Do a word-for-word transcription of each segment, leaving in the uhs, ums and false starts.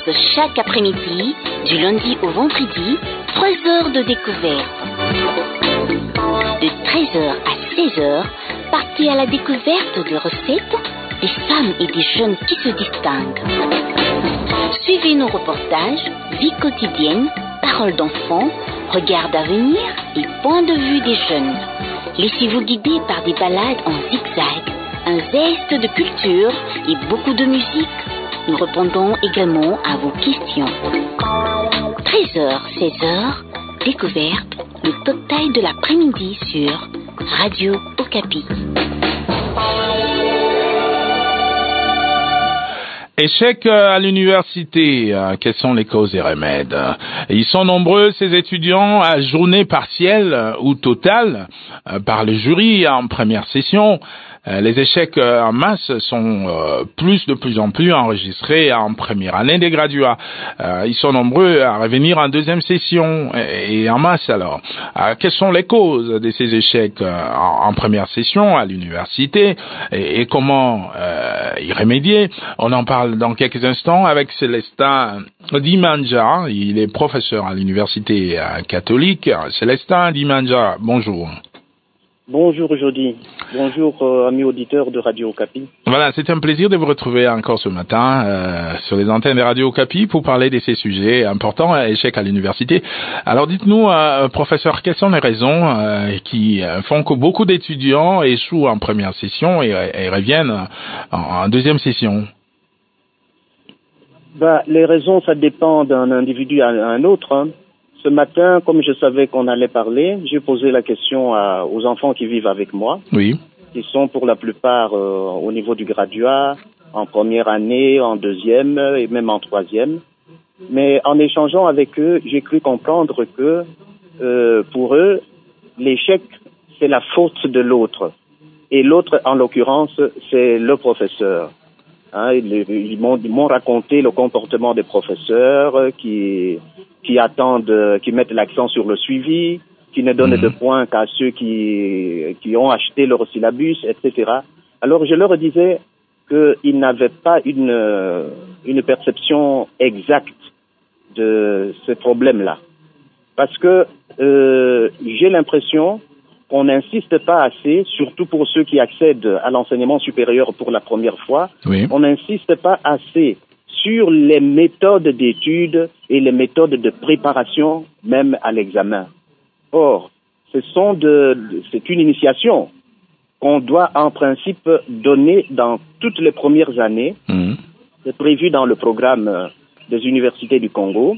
chaque après-midi, du lundi au vendredi, trois heures de découverte. De treize heures à seize heures, partez à la découverte de recettes, des femmes et des jeunes qui se distinguent. Suivez nos reportages, vie quotidienne, paroles d'enfants, regards d'avenir et points de vue des jeunes. Laissez-vous guider par des balades en zigzag, un zeste de culture et beaucoup de musique. Nous répondons également à vos questions. treize heures, seize heures, découverte, le total de l'après-midi sur Radio Okapi. Échec à l'université, quelles sont les causes et remèdes? Ils sont nombreux, ces étudiants, à journée partielle ou totale par le jury en première session. Les échecs en masse sont plus de plus en plus enregistrés en première année des graduats. Ils sont nombreux à revenir en deuxième session et en masse alors. Quelles sont les causes de ces échecs en première session à l'université et comment y remédier? On en parle dans quelques instants avec Célestin Dimanja. Il est professeur à l'université catholique. Célestin Dimanja, bonjour. Bonjour Jody, bonjour euh, amis auditeurs de Radio Okapi. Voilà, c'est un plaisir de vous retrouver encore ce matin euh, sur les antennes de Radio Okapi pour parler de ces sujets importants, échecs à l'université. Alors dites-nous, euh, professeur, quelles sont les raisons euh, qui font que beaucoup d'étudiants échouent en première session et, et reviennent en, en deuxième session? Bah, les raisons, ça dépend d'un individu à un autre, hein. Ce matin, comme je savais qu'on allait parler, j'ai posé la question à, aux enfants qui vivent avec moi. Oui. Qui sont pour la plupart euh, au niveau du graduat, en première année, en deuxième et même en troisième. Mais en échangeant avec eux, j'ai cru comprendre que euh, pour eux, l'échec, c'est la faute de l'autre. Et l'autre, en l'occurrence, c'est le professeur. Hein, ils, ils, m'ont, ils m'ont raconté le comportement des professeurs qui, qui attendent, qui mettent l'accent sur le suivi, qui ne donnent mmh. de points qu'à ceux qui, qui ont acheté leur syllabus, et cetera. Alors je leur disais qu'ils n'avaient pas une, une perception exacte de ces problèmes-là. Parce que euh, j'ai l'impression qu'on n'insiste pas assez, surtout pour ceux qui accèdent à l'enseignement supérieur pour la première fois, oui. on n'insiste pas assez sur les méthodes d'études et les méthodes de préparation même à l'examen. Or, ce sont de, c'est une initiation qu'on doit en principe donner dans toutes les premières années. Mmh. C'est prévu dans le programme des universités du Congo.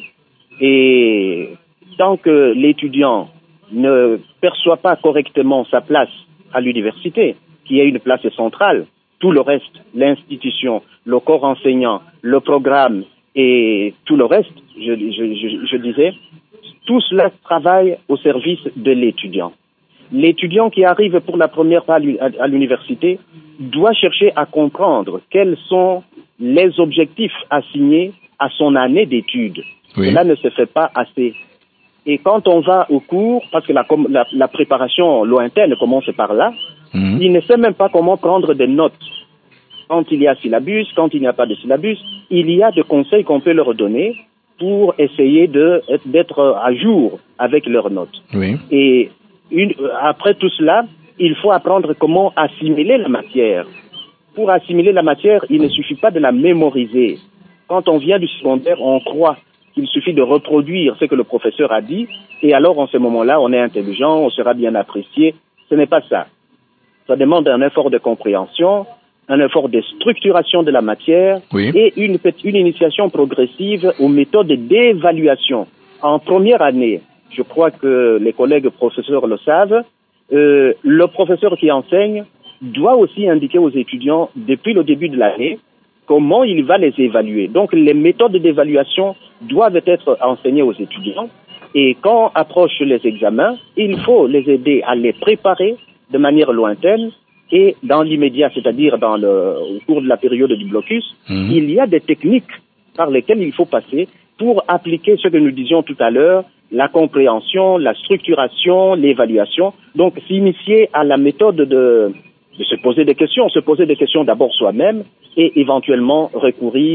Et tant que l'étudiant ne perçoit pas correctement sa place à l'université, qui est une place centrale, tout le reste, l'institution, le corps enseignant, le programme et tout le reste, je, je, je, je disais, tout cela travaille au service de l'étudiant. L'étudiant qui arrive pour la première fois à l'université doit chercher à comprendre quels sont les objectifs assignés à son année d'études. Oui. Cela ne se fait pas assez. Et quand on va au cours, parce que la, la, la préparation lointaine commence par là, mmh. il ne sait même pas comment prendre des notes. Quand il y a syllabus, quand il n'y a pas de syllabus, il y a des conseils qu'on peut leur donner pour essayer de, d'être à jour avec leurs notes. Oui. Et une, après tout cela, il faut apprendre comment assimiler la matière. Pour assimiler la matière, il ne suffit pas de la mémoriser. Quand on vient du secondaire, on croit qu'il suffit de reproduire ce que le professeur a dit, et alors en ce moment-là, on est intelligent, on sera bien apprécié. Ce n'est pas ça. Ça demande un effort de compréhension, un effort de structuration de la matière, oui. et une, une initiation progressive aux méthodes d'évaluation. En première année, je crois que les collègues professeurs le savent, euh, le professeur qui enseigne doit aussi indiquer aux étudiants, depuis le début de l'année, comment il va les évaluer. Donc, les méthodes d'évaluation doivent être enseignées aux étudiants. Et quand approchent les examens, il faut les aider à les préparer de manière lointaine et dans l'immédiat, c'est-à-dire dans le, au cours de la période du blocus, mmh. il y a des techniques par lesquelles il faut passer pour appliquer ce que nous disions tout à l'heure, la compréhension, la structuration, l'évaluation. Donc, s'initier à la méthode de, de se poser des questions, se poser des questions d'abord soi-même et éventuellement recourir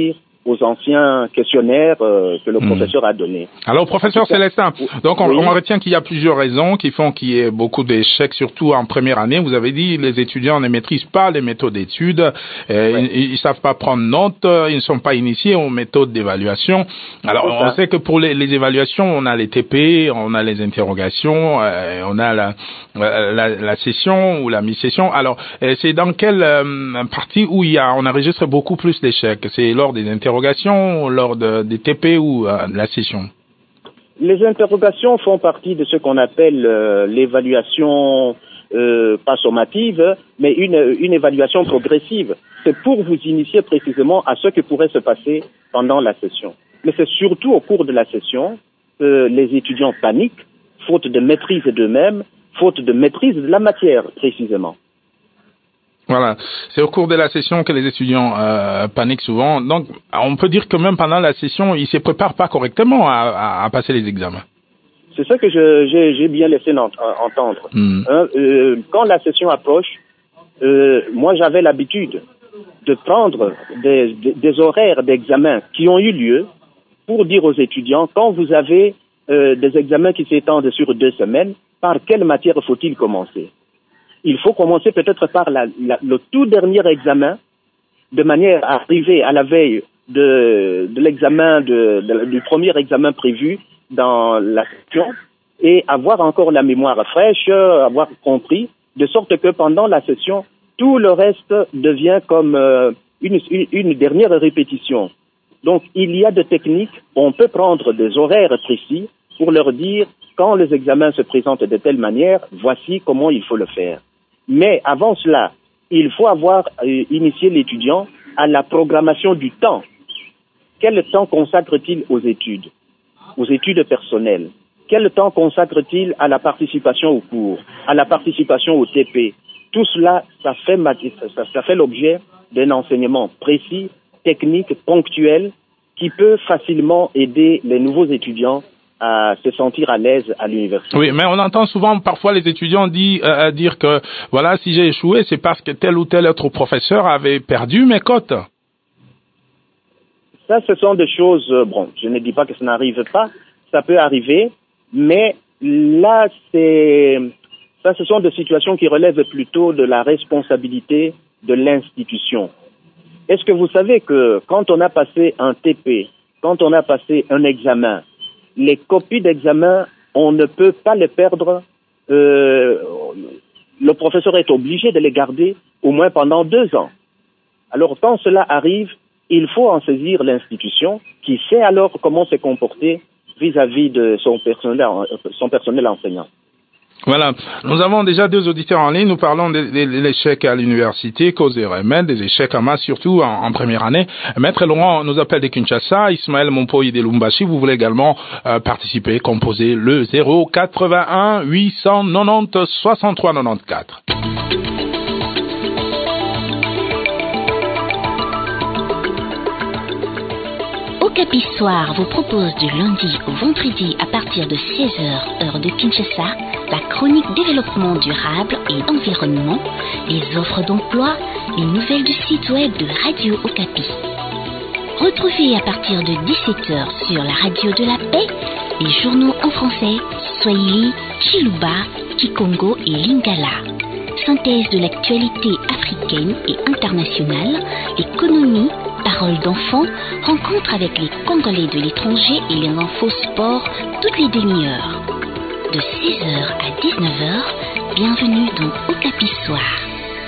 aux anciens questionnaires euh, que le mmh. professeur a donnés. Alors, professeur Célestin, donc on, oui. on retient qu'il y a plusieurs raisons qui font qu'il y ait beaucoup d'échecs, surtout en première année. Vous avez dit les étudiants ne maîtrisent pas les méthodes d'études, euh, oui. ils ne savent pas prendre note, ils ne sont pas initiés aux méthodes d'évaluation. Alors, on sait que pour les, les évaluations, on a les T P, on a les interrogations, euh, on a la, la, la session ou la mi-session. Alors, c'est dans quelle euh, partie où il y a, on enregistre beaucoup plus d'échecs? C'est lors des interrogations, lors de, des T P ou euh, de la session? Les interrogations font partie de ce qu'on appelle euh, l'évaluation euh, pas sommative, mais une, une évaluation progressive. C'est pour vous initier précisément à ce qui pourrait se passer pendant la session. Mais c'est surtout au cours de la session que les étudiants paniquent, faute de maîtrise d'eux-mêmes, faute de maîtrise de la matière précisément. Voilà, c'est au cours de la session que les étudiants euh, paniquent souvent. Donc, on peut dire que même pendant la session, ils se préparent pas correctement à, à, à passer les examens. C'est ça que je, j'ai, j'ai bien laissé entendre. Mmh. Hein, euh, quand la session approche, euh, moi j'avais l'habitude de prendre des, des, des horaires d'examen qui ont eu lieu pour dire aux étudiants, quand vous avez euh, des examens qui s'étendent sur deux semaines, par quelle matière faut-il commencer? Il faut commencer peut-être par la, la, le tout dernier examen, de manière à arriver à la veille de, de l'examen, de, de, du premier examen prévu dans la session, et avoir encore la mémoire fraîche, avoir compris, de sorte que pendant la session, tout le reste devient comme euh, une, une, une dernière répétition. Donc, il y a des techniques, on peut prendre des horaires précis pour leur dire, quand les examens se présentent de telle manière, voici comment il faut le faire. Mais avant cela, il faut avoir euh, initié l'étudiant à la programmation du temps. Quel temps consacre-t-il aux études, aux études personnelles? Quel temps consacre-t-il à la participation aux cours, à la participation au T P? Tout cela, ça fait, ça, ça fait l'objet d'un enseignement précis, technique, ponctuel, qui peut facilement aider les nouveaux étudiants à se sentir à l'aise à l'université. Oui, mais on entend souvent parfois les étudiants dit, euh, dire que voilà, si j'ai échoué, c'est parce que tel ou tel autre professeur avait perdu mes cotes. Ça, ce sont des choses, bon, je ne dis pas que ça n'arrive pas, ça peut arriver, mais là, c'est, ça, ce sont des situations qui relèvent plutôt de la responsabilité de l'institution. Est-ce que vous savez que quand on a passé un T P, quand on a passé un examen, les copies d'examen, on ne peut pas les perdre. Euh, le professeur est obligé de les garder au moins pendant deux ans. Alors, quand cela arrive, il faut en saisir l'institution qui sait alors comment se comporter vis-à-vis de son personnel, son personnel enseignant. Voilà. Nous avons déjà deux auditeurs en ligne. Nous parlons de, de, de l'échec à l'université, cause et remède, des échecs en masse, surtout en, en première année. Maître Laurent nous appelle de Kinshasa. Ismaël Mompoyi de Lumbashi. Vous voulez également euh, participer, composer le zéro quatre-vingt-un huit cent quatre-vingt-dix soixante-trois quatre-vingt-quatorze. Okapi Soir vous propose du lundi au vendredi à partir de seize heures, heure de Kinshasa, la chronique développement durable et environnement, les offres d'emploi, les nouvelles du site web de Radio Okapi. Retrouvez à partir de dix-sept heures sur la radio de la paix les journaux en français, Swahili, Chiluba, Kikongo et Lingala. Synthèse de l'actualité africaine et internationale, l'économie, paroles d'enfants, rencontres avec les Congolais de l'étranger et les infos sport toutes les demi-heures. De seize heures à dix-neuf heures, bienvenue dans Okapi Soir.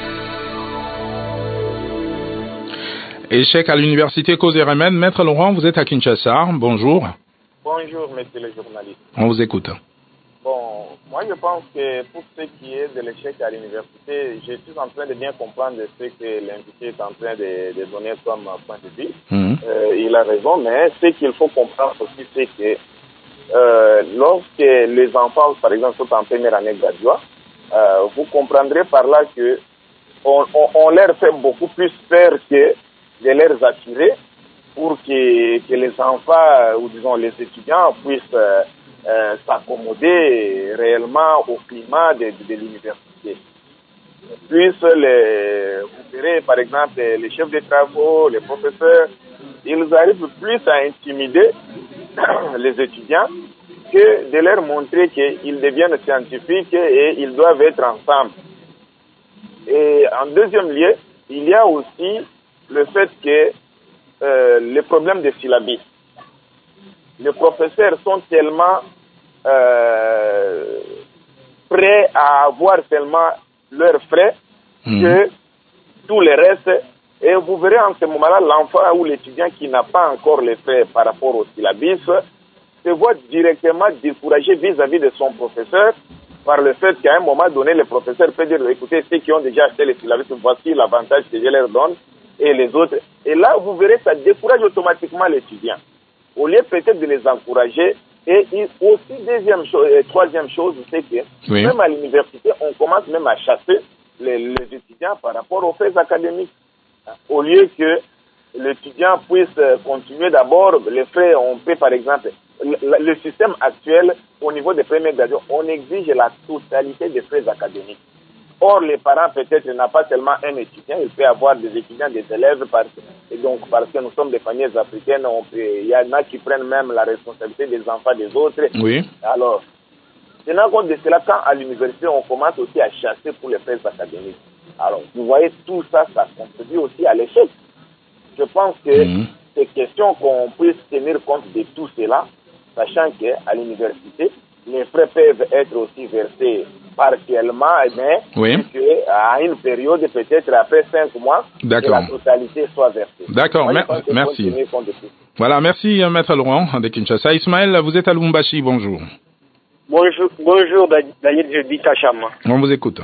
Échec à l'université cause et remède. Maître Laurent, vous êtes à Kinshasa. Bonjour. Bonjour, monsieur le journaliste. On vous écoute. Bon, moi je pense que pour ce qui est de l'échec à l'université, je suis en train de bien comprendre ce que l'invité est en train de, de donner comme point de vue. Mmh. Euh, il a raison, mais ce qu'il faut comprendre aussi, c'est que euh, lorsque les enfants, par exemple, sont en première année graduate, euh, vous comprendrez par là que on, on, on leur fait beaucoup plus peur que de les assurer pour que, que les enfants, ou disons les étudiants, puissent euh, euh, s'accommoder réellement au climat de, de, de l'université. Puissent les, vous verrez par exemple les chefs de travaux, les professeurs, ils arrivent plus à intimider les étudiants que de leur montrer qu'ils deviennent scientifiques et ils doivent être ensemble. Et en deuxième lieu, il y a aussi le fait que euh, les problèmes de syllabus. Les professeurs sont tellement euh, prêts à avoir tellement leurs frais mmh. que tout le reste. Et vous verrez en ce moment-là, l'enfant ou l'étudiant qui n'a pas encore les frais par rapport au syllabus se voit directement découragé vis-à-vis de son professeur par le fait qu'à un moment donné, le professeur peut dire, écoutez, ceux qui ont déjà acheté les syllabus, voici l'avantage que je leur donne, et les autres. Et là, vous verrez, ça décourage automatiquement l'étudiant. Au lieu peut-être de les encourager. Et aussi, deuxième chose, et troisième chose, c'est que oui. même à l'université, on commence même à chasser les, les étudiants par rapport aux faits académiques. Au lieu que l'étudiant puisse continuer d'abord, les frais, on peut par exemple, le, le système actuel, au niveau des premiers gradués, on exige la totalité des frais académiques. Or, les parents, peut-être, n'ont pas seulement un étudiant, il peut avoir des étudiants, des élèves, parce, et donc, parce que nous sommes des familles africaines, on peut, il y en a qui prennent même la responsabilité des enfants des autres. Oui. Alors, tenant compte de cela, quand à l'université, on commence aussi à chasser pour les frais académiques. Alors, vous voyez, tout ça, ça contribue aussi à l'échec. Je pense que mmh. c'est question qu'on puisse tenir compte de tout cela, sachant qu'à l'université, les frais peuvent être aussi versés partiellement, mais oui. à une période, peut-être après cinq mois, que la totalité soit versée. D'accord, Moi, merci. Voilà, merci, Maître Laurent de Kinshasa. Ismaël, vous êtes à Lubumbashi, bonjour. Bonjour, bonjour Daniel Jeudi Tachama. On vous écoute.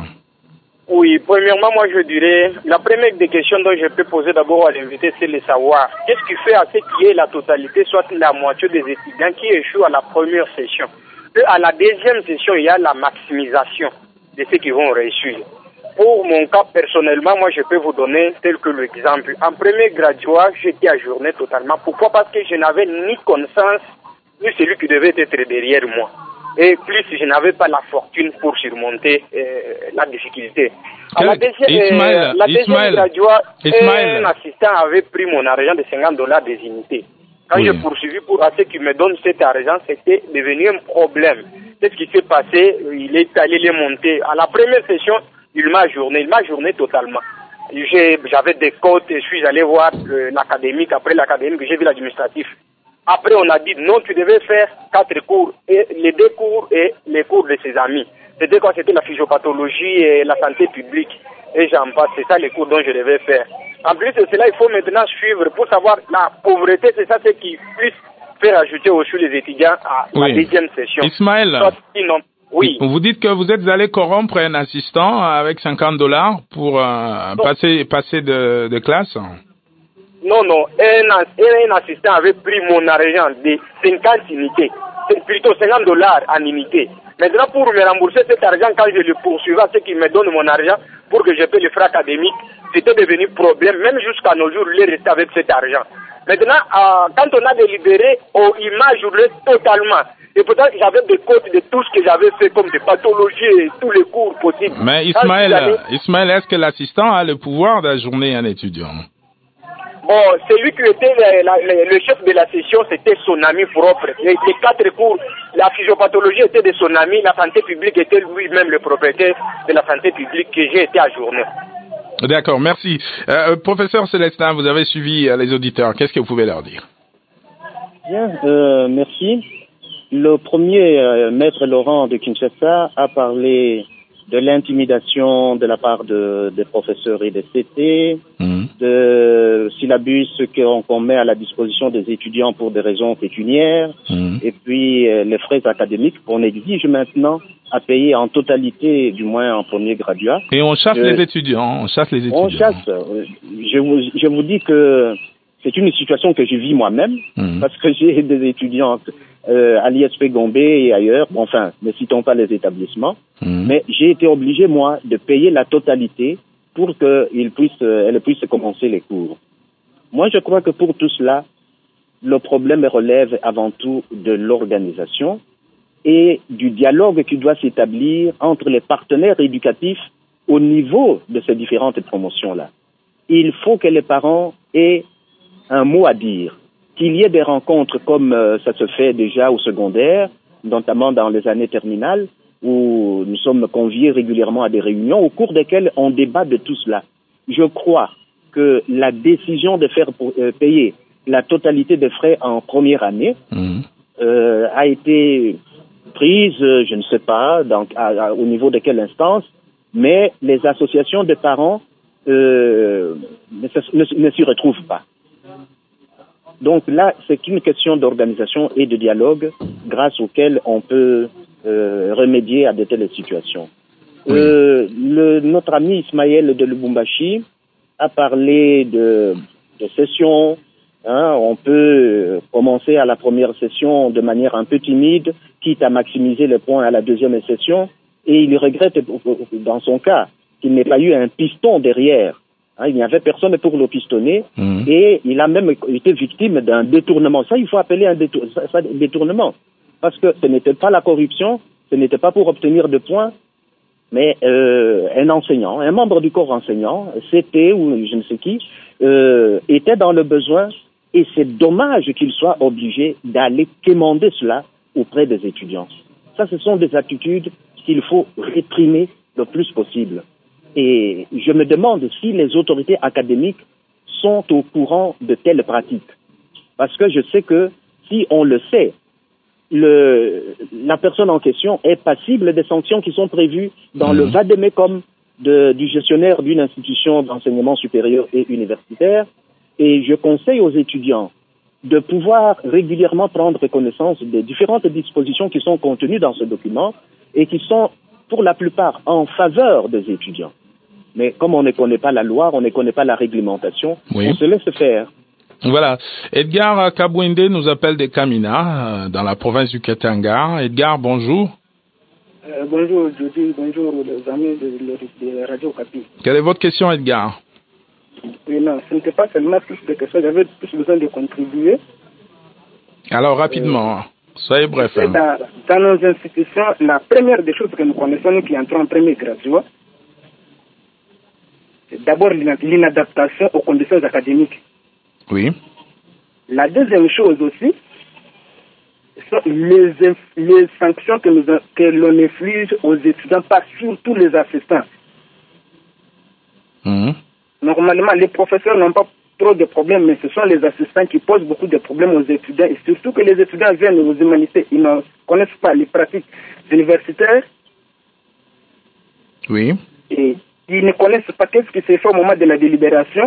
Oui, premièrement, moi je dirais, la première des questions dont je peux poser d'abord à l'invité, c'est de savoir qu'est-ce qui fait à ce qu'il y ait la totalité, soit la moitié des étudiants qui échouent à la première session. Et à la deuxième session, il y a la maximisation de ceux qui vont réussir. Pour mon cas, personnellement, moi je peux vous donner tel que l'exemple. En premier graduat, j'étais ajourné totalement. Pourquoi? Parce que je n'avais ni connaissance, ni celui qui devait être derrière moi. Et plus je n'avais pas la fortune pour surmonter euh, la difficulté. À la deuxième, Ismaël, euh, la deuxième Ismaël, graduat, Ismaël. un assistant avait pris mon argent de cinquante dollars des unités. Quand oui. j'ai poursuivi pour à ce qu'il me donne cet argent, c'était devenu un problème. Qu'est-ce qui s'est passé? Il est allé les monter. À la première session, il m'a ajourné, il m'a ajourné totalement. J'ai, j'avais des cotes, je suis allé voir euh, l'académique, après l'académique, j'ai vu l'administratif. Après, on a dit non, tu devais faire quatre cours, et les deux cours et les cours de ses amis. C'était quoi? C'était la physiopathologie et la santé publique. Et j'en passe, c'est ça les cours dont je devais faire. En plus de cela, il faut maintenant suivre pour savoir la pauvreté, c'est ça ce qui puisse faire ajouter aussi les étudiants à oui. la deuxième session. Ismaël, sinon, oui. vous dites que vous êtes allé corrompre un assistant avec cinquante dollars pour euh, passer, passer de, de classe? Non, non, un, un assistant avait pris mon argent de cinquante unités, c'est plutôt cinquante dollars en unité. Maintenant, pour me rembourser cet argent, quand je le poursuivais, ceux qui me donnent mon argent pour que je paie les frais académiques, c'était devenu problème, même jusqu'à nos jours, il est resté avec cet argent. Maintenant, euh, quand on a délibéré, oh, il m'a ajourné totalement. Et pourtant, j'avais des cotes de tout ce que j'avais fait, comme des pathologies et tous les cours possibles. Mais Ismaël, allais... Ismaël, est-ce que l'assistant a le pouvoir d'ajourner un étudiant? Bon, celui qui était le, la, le chef de la session, c'était son ami propre. Les, les quatre cours, la physiopathologie était de son ami, la santé publique était lui-même le propriétaire de la santé publique que j'ai été ajourné. D'accord, merci. Euh, professeur Célestin, vous avez suivi euh, les auditeurs. Qu'est-ce que vous pouvez leur dire? Bien, euh, merci. Le premier, euh, maître Laurent de Kinshasa, a parlé de l'intimidation de la part de, des professeurs et des C T, mmh. de syllabus qu'on met à la disposition des étudiants pour des raisons pécuniaires, mmh. et puis euh, les frais académiques qu'on exige maintenant à payer en totalité, du moins en premier graduat. Et on chasse euh, les étudiants, on chasse les étudiants. On chasse. Je vous, je vous dis que c'est une situation que je vis moi-même, mmh. parce que j'ai des étudiants euh, à l'I S P Gombe et ailleurs, bon, enfin, ne citons pas les établissements, mmh. mais j'ai été obligé, moi, de payer la totalité pour qu'elles puissent, elles puissent commencer les cours. Moi, je crois que pour tout cela, le problème relève avant tout de l'organisation et du dialogue qui doit s'établir entre les partenaires éducatifs au niveau de ces différentes promotions-là. Il faut que les parents aient un mot à dire. Qu'il y ait des rencontres comme euh, ça se fait déjà au secondaire, notamment dans les années terminales, où nous sommes conviés régulièrement à des réunions au cours desquelles on débat de tout cela. Je crois que la décision de faire pour, euh, payer la totalité des frais en première année mmh. euh, a été prise, je ne sais pas, donc, à, à, au niveau de quelle instance, mais les associations de parents euh, ne, ne, ne s'y retrouvent pas. Donc là, c'est une question d'organisation et de dialogue grâce auquel on peut euh, remédier à de telles situations. Oui. Euh, le, notre ami Ismaël de Lubumbashi a parlé de, de sessions. Hein, on peut commencer à la première session de manière un peu timide, quitte à maximiser les points à la deuxième session. Et il regrette, dans son cas, qu'il n'ait pas eu un piston derrière. Hein, il n'y avait personne pour le pistonner mmh. et il a même été victime d'un détournement. Ça, il faut appeler un détour, ça, ça, détournement. Parce que ce n'était pas la corruption, ce n'était pas pour obtenir de points, mais euh, un enseignant, un membre du corps enseignant, C P ou je ne sais qui, euh, était dans le besoin et c'est dommage qu'il soit obligé d'aller quémander cela auprès des étudiants. Ça, ce sont des attitudes qu'il faut réprimer le plus possible. Et je me demande si les autorités académiques sont au courant de telles pratiques. Parce que je sais que si on le sait, le, la personne en question est passible des sanctions qui sont prévues dans mmh. le vade-mecum de, du gestionnaire d'une institution d'enseignement supérieur et universitaire. Et je conseille aux étudiants de pouvoir régulièrement prendre connaissance des différentes dispositions qui sont contenues dans ce document et qui sont pour la plupart en faveur des étudiants. Mais comme on ne connaît pas la loi, on ne connaît pas la réglementation, oui. on se laisse faire. Voilà. Edgar Kabwende nous appelle de Kamina, dans la province du Katanga. Edgar, bonjour. Euh, bonjour, Jody. Bonjour, les amis de, de, de Radio Kapi. Quelle est votre question, Edgar? Oui, non, ce n'était pas seulement plus de questions. J'avais plus besoin de contribuer. Alors, rapidement, euh, soyez bref. Hein. Dans, dans nos institutions, la première des choses que nous connaissons, nous qui entrons en premier graduat, d'abord l'inadaptation aux conditions académiques. Oui. La deuxième chose aussi, sont les, les sanctions que, nous, que l'on inflige aux étudiants, pas surtout les assistants. Mmh. Normalement, les professeurs n'ont pas trop de problèmes, mais ce sont les assistants qui posent beaucoup de problèmes aux étudiants, et surtout que les étudiants viennent aux humanités, ils ne connaissent pas les pratiques universitaires. Oui. Et ils ne connaissent pas qu'est-ce qui s'est fait au moment de la délibération.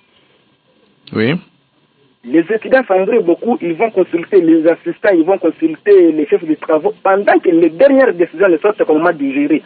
Oui. Les étudiants s'embrouillent beaucoup, ils vont consulter les assistants, ils vont consulter les chefs de travaux, pendant que les dernières décisions ne sortent qu'au moment de gérer.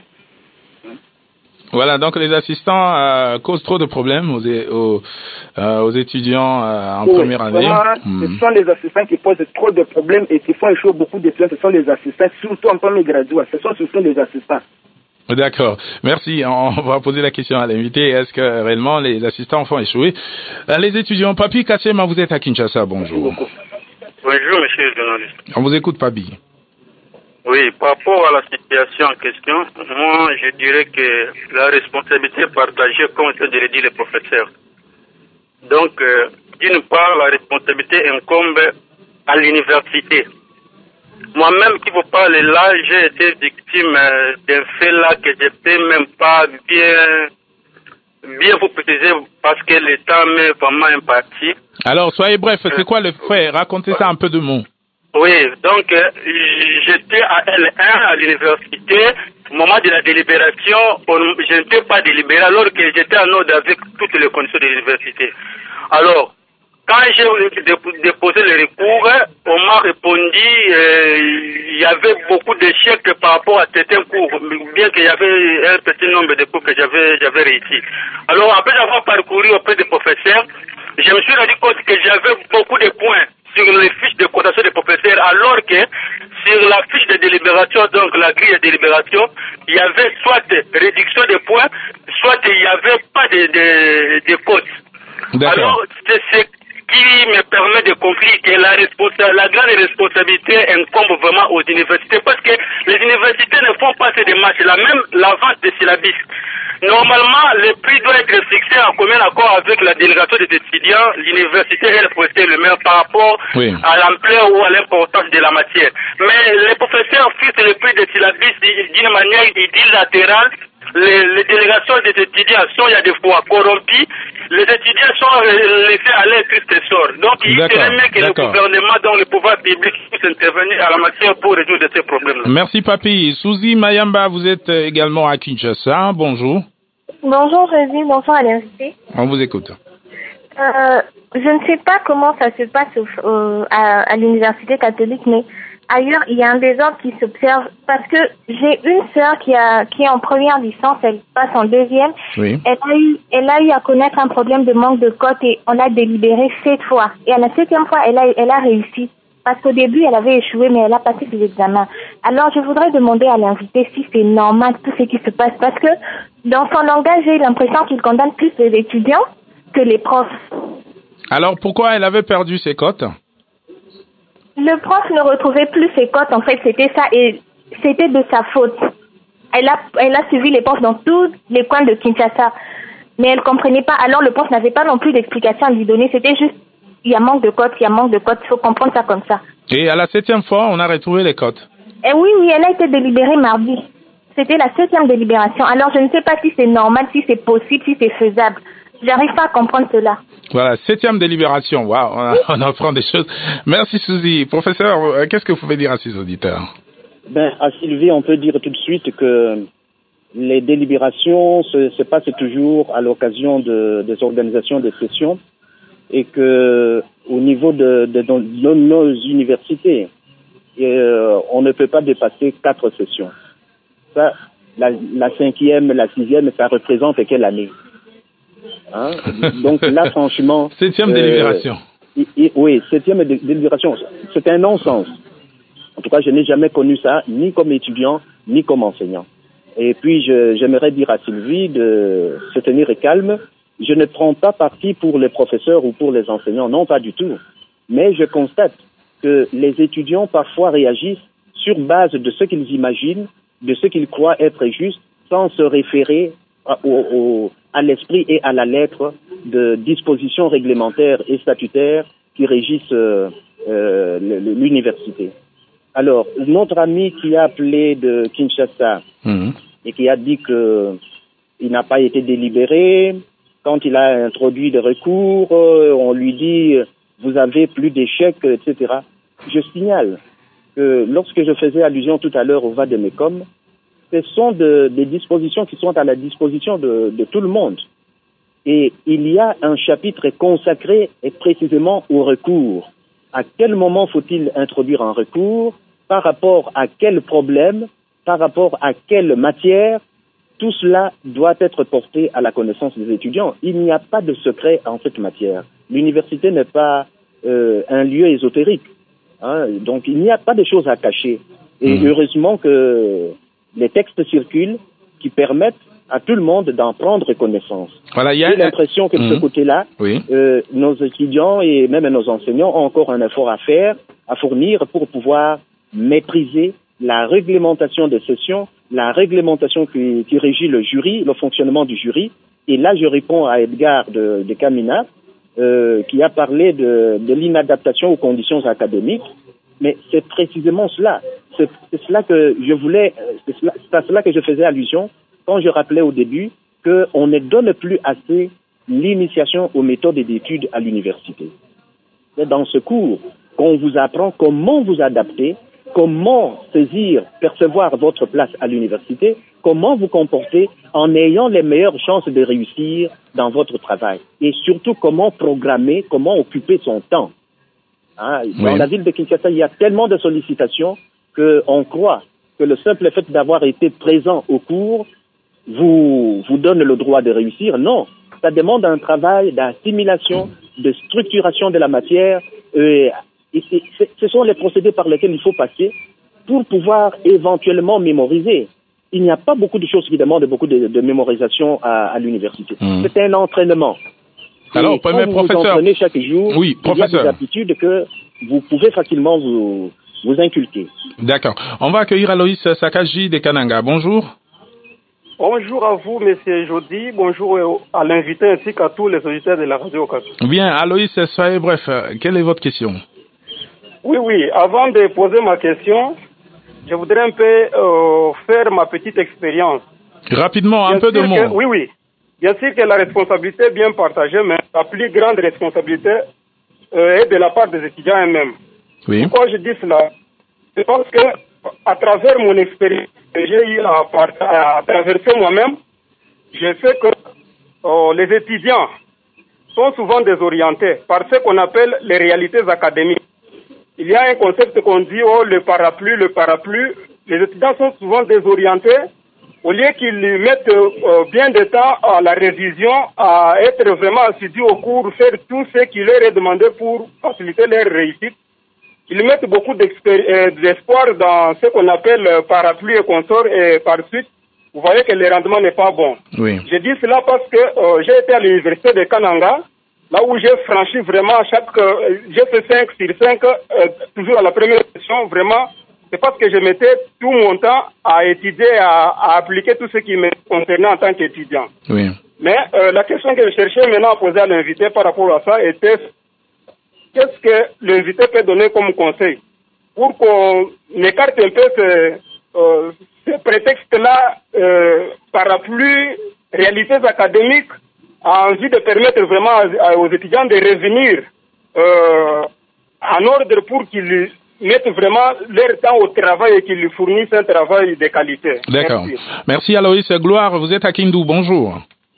Voilà, donc les assistants euh, causent trop de problèmes aux, aux, euh, aux étudiants euh, en oui, première année. Hmm. Ce sont les assistants qui posent trop de problèmes et qui font échouer beaucoup d'étudiants. Ce sont les assistants, surtout en premier graduat. Ce sont surtout les assistants. D'accord. Merci. On va poser la question à l'invité. Est-ce que réellement les assistants font échouer les étudiants? Papi Kassema, vous êtes à Kinshasa. Bonjour. Bonjour, monsieur le journaliste. On vous écoute, Papi. Oui, par rapport à la situation en question, moi, je dirais que la responsabilité est partagée, comme je l'ai dit, les professeurs. Donc, euh, d'une part, la responsabilité incombe à l'université. Moi-même, qui vous parle là, j'ai été victime euh, d'un fait là que je ne peux même pas bien, bien vous préciser parce que l'État m'est vraiment imparti. Alors, soyez bref, c'est quoi le fait? Racontez ça un peu de mots. Oui, donc euh, j'étais à L un à l'université. Au moment de la délibération, on, je n'étais pas délibéré alors que j'étais en ordre avec toutes les conditions de l'université. Alors, quand j'ai déposé le recours, on m'a répondu euh, il y avait beaucoup d'échecs par rapport à certains cours, bien qu'il y avait un petit nombre de cours que j'avais j'avais réussi. Alors, après avoir parcouru auprès des professeurs, je me suis rendu compte que j'avais beaucoup de points sur les fiches de cotation des professeurs, alors que sur la fiche de délibération, donc la grille de délibération, il y avait soit réduction des points, soit il n'y avait pas de, de, de cotes. Alors, c'est ce qui me permet de conclure que la, responsa- la grande responsabilité incombe vraiment aux universités, parce que les universités ne font pas ces démarches, là même l'avance des syllabus. Normalement, le prix doit être fixé en commun accord avec la délégation des étudiants. L'université, elle, prêter le maire par rapport oui. à l'ampleur ou à l'importance de la matière. Mais les professeurs fixent le prix des syllabus d'une manière unilatérale. Les, les délégations des étudiants sont, il y a des fois, corrompies. Les étudiants sont laissés à leur triste sort. Donc, il serait mieux que le gouvernement, dans le pouvoir public, puisse intervenir à la matière pour résoudre ces problèmes-là. Merci, Papi. Suzy Mayamba, vous êtes également à Kinshasa. Bonjour. Bonjour, Jésus. Bonjour à l'invité. On vous écoute. Euh, je ne sais pas comment ça se passe au, à, à l'université catholique, mais ailleurs, il y a un désordre qui s'observe parce que j'ai une sœur qui a qui est en première licence, elle passe en deuxième. Oui. Elle a eu elle a eu à connaître un problème de manque de cote et on l'a délibéré sept fois. Et à la septième fois, elle a elle a réussi parce qu'au début, elle avait échoué, mais elle a passé ses examens. Alors, je voudrais demander à l'invité si c'est normal tout ce qui se passe parce que dans son langage, j'ai l'impression qu'il condamne plus les étudiants que les profs. Alors, pourquoi elle avait perdu ses cotes? Le prof ne retrouvait plus ses cotes, en fait, c'était ça, et c'était de sa faute. Elle a, elle a suivi les profs dans tous les coins de Kinshasa, mais elle comprenait pas. Alors le prof n'avait pas non plus d'explication à lui donner, c'était juste, il y a manque de cotes, il y a manque de cotes, il faut comprendre ça comme ça. Et à la septième fois, on a retrouvé les cotes? Et oui, oui, elle a été délibérée mardi. C'était la septième délibération. Alors je ne sais pas si c'est normal, si c'est possible, si c'est faisable. J'arrive pas à comprendre cela. Voilà, septième délibération. Waouh, on, on apprend des choses. Merci, Suzy. Professeur, qu'est-ce que vous pouvez dire à ces auditeurs? Ben, à Sylvie, on peut dire tout de suite que les délibérations se, se passent toujours à l'occasion de, des organisations de sessions et que au niveau de, de, de, de nos universités, euh, on ne peut pas dépasser quatre sessions. Ça, la, la cinquième, la sixième, ça représente quelle année? Hein? Donc là, franchement... Septième euh, délibération. Y, y, oui, septième dé, délibération. C'est un non-sens. En tout cas, je n'ai jamais connu ça, ni comme étudiant, ni comme enseignant. Et puis, je, j'aimerais dire à Sylvie de se tenir calme. Je ne prends pas parti pour les professeurs ou pour les enseignants, non, pas du tout. Mais je constate que les étudiants parfois réagissent sur base de ce qu'ils imaginent, de ce qu'ils croient être juste, sans se référer à, au, au, à l'esprit et à la lettre de dispositions réglementaires et statutaires qui régissent euh, euh, l'université. Alors, notre ami qui a appelé de Kinshasa mmh. et qui a dit que il n'a pas été délibéré, quand il a introduit des recours, euh, on lui dit vous avez plus d'échecs, et cetera. Je signale que lorsque je faisais allusion tout à l'heure au Vademecum, ce sont de, des dispositions qui sont à la disposition de, de tout le monde. Et il y a un chapitre consacré et précisément au recours. À quel moment faut-il introduire un recours? Par rapport à quel problème? Par rapport à quelle matière? Tout cela doit être porté à la connaissance des étudiants. Il n'y a pas de secret en cette matière. L'université n'est pas euh, un lieu ésotérique. Hein, donc il n'y a pas de choses à cacher. Et mmh. heureusement que les textes circulent qui permettent à tout le monde d'en prendre connaissance. Voilà, y a... J'ai l'impression que de mmh. ce côté-là, oui. euh, nos étudiants et même nos enseignants ont encore un effort à faire, à fournir pour pouvoir maîtriser la réglementation des sessions, la réglementation qui, qui régit le jury, le fonctionnement du jury. Et là, je réponds à Edgar de, de Camina, euh, qui a parlé de, de l'inadaptation aux conditions académiques. Mais c'est précisément cela. C'est, c'est cela que je voulais, c'est, cela, c'est à cela que je faisais allusion quand je rappelais au début qu'on ne donne plus assez l'initiation aux méthodes d'études à l'université. C'est dans ce cours qu'on vous apprend comment vous adapter, comment saisir, percevoir votre place à l'université, comment vous comporter en ayant les meilleures chances de réussir dans votre travail. Et surtout, comment programmer, comment occuper son temps. Hein, dans oui. la ville de Kinshasa, il y a tellement de sollicitations qu'on croit que le simple fait d'avoir été présent au cours vous, vous donne le droit de réussir. Non, ça demande un travail d'assimilation, de structuration de la matière. Euh, et c'est, c'est, ce sont les procédés par lesquels il faut passer pour pouvoir éventuellement mémoriser. Il n'y a pas beaucoup de choses qui demandent beaucoup de, de mémorisation à, à l'université. Mmh. C'est un entraînement. Alors, quand vous professeur, vous entraînez chaque jour, oui, il y a des habitudes que vous pouvez facilement vous, vous inculquer. D'accord. On va accueillir Aloïs Sakaji de Kananga. Bonjour. Bonjour à vous, Monsieur Jody. Bonjour à l'invité ainsi qu'à tous les auditeurs de la radio Okapi. Bien, Aloïs, soyez bref. Quelle est votre question? Oui, oui. Avant de poser ma question, je voudrais un peu euh, faire ma petite expérience. Rapidement, un bien peu de mots. Que, oui, oui. Bien sûr que la responsabilité est bien partagée, mais la plus grande responsabilité euh, est de la part des étudiants eux-mêmes. Oui. Pourquoi je dis cela? C'est parce que, à travers mon expérience que j'ai eu à, à traverser moi-même, j'ai fait que euh, les étudiants sont souvent désorientés par ce qu'on appelle les réalités académiques. Il y a un concept qu'on dit, oh, le parapluie, le parapluie. Les étudiants sont souvent désorientés. Au lieu qu'ils mettent euh, bien de temps à la révision, à être vraiment assidus au cours, faire tout ce qui leur est demandé pour faciliter leur réussite, ils mettent beaucoup d'espoir dans ce qu'on appelle parapluie et consort, et par suite, vous voyez que le rendement n'est pas bon. Oui. Je dis cela parce que euh, j'ai été à l'université de Kananga, là où j'ai franchi vraiment chaque... Euh, j'ai fait cinq sur cinq, euh, toujours à la première session, vraiment, c'est parce que je mettais tout mon temps à étudier, à, à appliquer tout ce qui me concernait en tant qu'étudiant. Oui. Mais euh, la question que je cherchais maintenant à poser à l'invité par rapport à ça était... Qu'est-ce que l'invité peut donner comme conseil pour qu'on écarte un peu ce, euh, ce prétexte-là, euh, parapluie, réalités académiques, a envie de permettre vraiment à, à, aux étudiants de revenir euh, en ordre pour qu'ils mettent vraiment leur temps au travail et qu'ils lui fournissent un travail de qualité. D'accord. Merci, Merci Aloïs. Gloire, vous êtes à Kindu. Bonjour.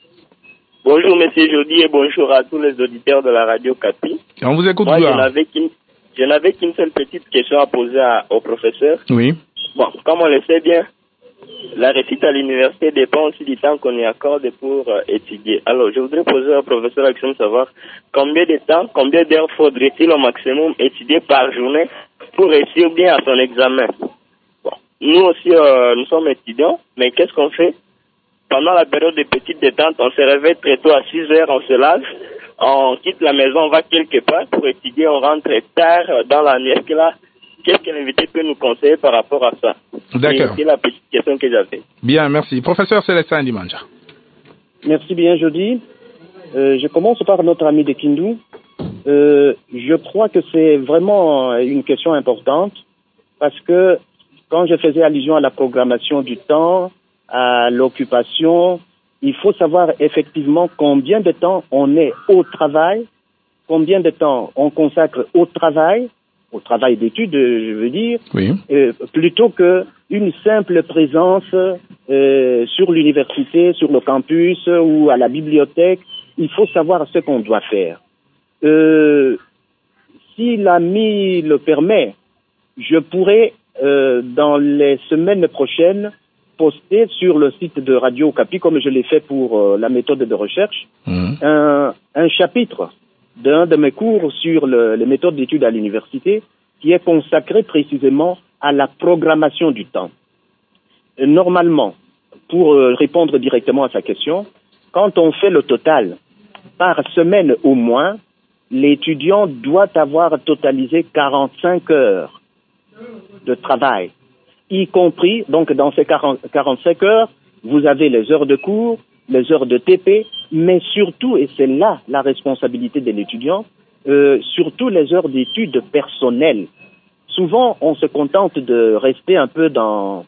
Bonjour, Monsieur Jody, et bonjour à tous les auditeurs de la radio Capi. On vous écoute. Moi, je n'avais qu'une, je n'avais qu'une seule petite question à poser à, au professeur. Oui. Bon, comme on le sait bien, la réussite à l'université dépend aussi du temps qu'on y accorde pour euh, étudier. Alors, je voudrais poser au professeur la question de savoir combien de temps, combien d'heures faudrait-il au maximum étudier par journée pour réussir bien à son examen. Bon, nous aussi, euh, nous sommes étudiants, mais qu'est-ce qu'on fait? Pendant la période de petite détente, on se réveille très tôt à six heures, on se lave, on quitte la maison, on va quelque part pour étudier, on rentre tard dans la nuit. Est-ce que là, qu'est-ce que l'invité peut nous conseiller par rapport à ça? D'accord. C'est la petite question que j'avais. Bien, merci. Professeur Célestin Dimanja. Merci bien, Jody. Euh, je commence par notre ami de Kindu. Euh, je crois que c'est vraiment une question importante parce que quand je faisais allusion à la programmation du temps, à l'occupation, il faut savoir effectivement combien de temps on est au travail, combien de temps on consacre au travail, au travail d'études, je veux dire, oui. euh, plutôt que une simple présence euh, sur l'université, sur le campus ou à la bibliothèque. Il faut savoir ce qu'on doit faire. Euh, si l'ami le permet, je pourrais, euh, dans les semaines prochaines, poster sur le site de Radio Okapi, comme je l'ai fait pour euh, la méthode de recherche, mmh. un, un chapitre d'un de mes cours sur le, les méthodes d'études à l'université qui est consacré précisément à la programmation du temps. Et normalement, pour euh, répondre directement à sa question, quand on fait le total, par semaine au moins, l'étudiant doit avoir totalisé quarante-cinq heures de travail. Y compris, donc dans ces quarante, quarante-cinq heures, vous avez les heures de cours, les heures de T P, mais surtout, et c'est là la responsabilité de l'étudiant, euh, surtout les heures d'études personnelles. Souvent, on se contente de rester un peu dans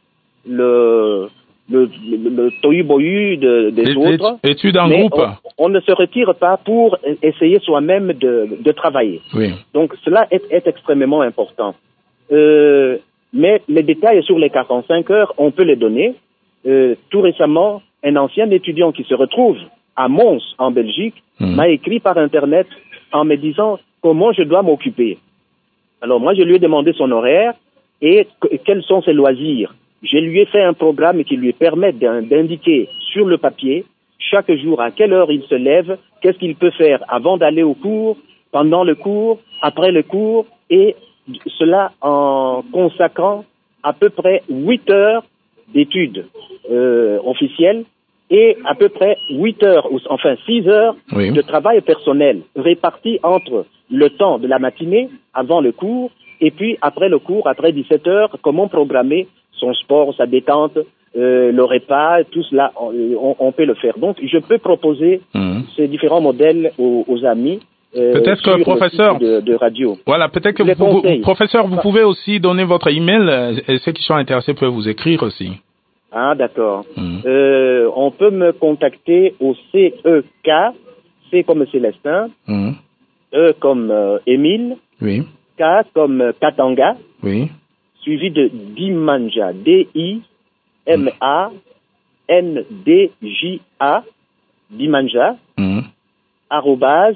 le, le, le, le tohu-bohu de, des et, autres. Études en mais groupe. On, on ne se retire pas pour essayer soi-même de, de travailler. Oui. Donc, cela est, est extrêmement important. Euh, Mais les détails sur les quarante-cinq heures, on peut les donner. Euh, tout récemment, un ancien étudiant qui se retrouve à Mons, en Belgique, mmh. m'a écrit par Internet en me disant comment je dois m'occuper. Alors moi, je lui ai demandé son horaire et quels sont ses loisirs. Je lui ai fait un programme qui lui permet d'indiquer sur le papier chaque jour à quelle heure il se lève, qu'est-ce qu'il peut faire avant d'aller au cours, pendant le cours, après le cours, et cela en consacrant à peu près huit heures d'études euh, officielles et à peu près huit heures, enfin six heures oui. de travail personnel répartis entre le temps de la matinée avant le cours et puis après le cours, après dix-sept heures, comment programmer son sport, sa détente, euh, le repas, tout cela, on, on peut le faire. Donc, je peux proposer mmh. ces différents modèles aux, aux amis. Euh, peut-être que professeur de, de radio. Voilà, peut-être que vous, vous, professeur, vous pouvez aussi donner votre email et ceux qui sont intéressés peuvent vous écrire aussi. Ah, d'accord. Mmh. Euh, on peut me contacter au C E K, C comme Célestin, mmh. E comme euh, Émile, oui. K comme euh, Katanga, oui. suivi de Dimanja, D I M A N D J A, Dimanja, mmh. arrobase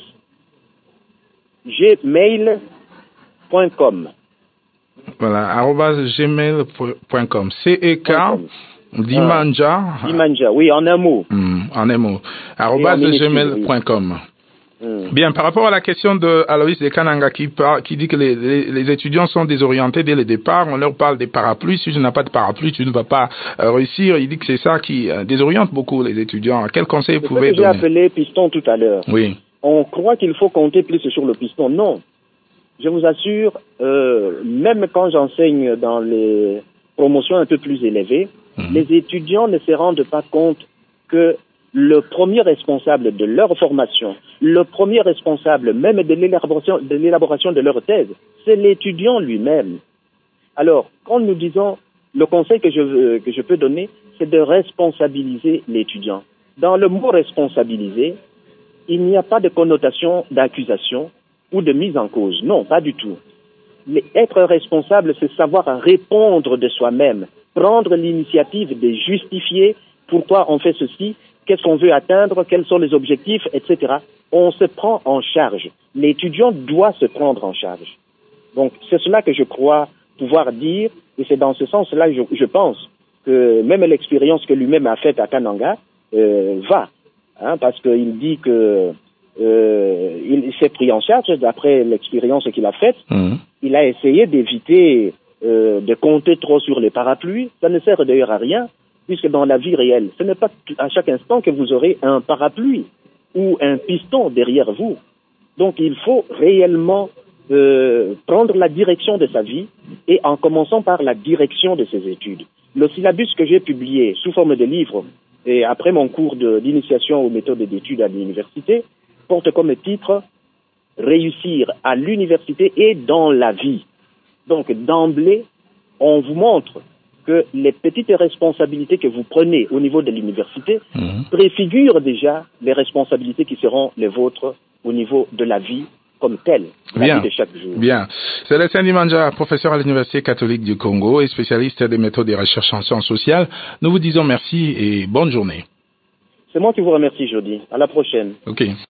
gmail point com. Voilà, arrobase gmail point com. C E K, Dimanja. Ah, Dimanja, oui, en un mot. Mmh, en un mot. arrobase gmail point com. Oui. Mmh. Bien, par rapport à la question de Aloïs de Kananga qui, par, qui dit que les, les, les étudiants sont désorientés dès le départ, on leur parle des parapluies. Si tu n'as pas de parapluie, tu ne vas pas euh, réussir. Il dit que c'est ça qui euh, désoriente beaucoup les étudiants. Quel conseil vous pouvez donner? J'ai appelé piston tout à l'heure. Oui. On croit qu'il faut compter plus sur le piston. Non. Je vous assure, euh, même quand j'enseigne dans les promotions un peu plus élevées, mmh. les étudiants ne se rendent pas compte que le premier responsable de leur formation, le premier responsable même de l'élaboration de, l'élaboration de leur thèse, c'est l'étudiant lui-même. Alors, quand nous disons, le conseil que je, que je peux donner, c'est de responsabiliser l'étudiant. Dans le mot responsabiliser, il n'y a pas de connotation d'accusation ou de mise en cause. Non, pas du tout. Mais être responsable, c'est savoir répondre de soi-même, prendre l'initiative de justifier pourquoi on fait ceci, qu'est-ce qu'on veut atteindre, quels sont les objectifs, et cetera. On se prend en charge. L'étudiant doit se prendre en charge. Donc, c'est cela que je crois pouvoir dire, et c'est dans ce sens-là que je, je pense que même l'expérience que lui-même a faite à Kananga euh, va. Hein, parce qu'il dit que euh, il s'est pris en charge d'après l'expérience qu'il a faite. Mmh. Il a essayé d'éviter euh, de compter trop sur les parapluies. Ça ne sert d'ailleurs à rien, puisque dans la vie réelle, ce n'est pas à chaque instant que vous aurez un parapluie ou un piston derrière vous. Donc il faut réellement euh, prendre la direction de sa vie et en commençant par la direction de ses études. Le syllabus que j'ai publié sous forme de livre et après mon cours de, d'initiation aux méthodes d'études à l'université, porte comme titre « Réussir à l'université et dans la vie ». Donc d'emblée, on vous montre que les petites responsabilités que vous prenez au niveau de l'université mmh. préfigurent déjà les responsabilités qui seront les vôtres au niveau de la vie comme telle, la Bien. vie de chaque jour. Bien. Célestin Dimanja, professeur à l'Université catholique du Congo et spécialiste des méthodes de recherche en sciences sociales, nous vous disons merci et bonne journée. C'est moi qui vous remercie, Jody. À la prochaine. OK.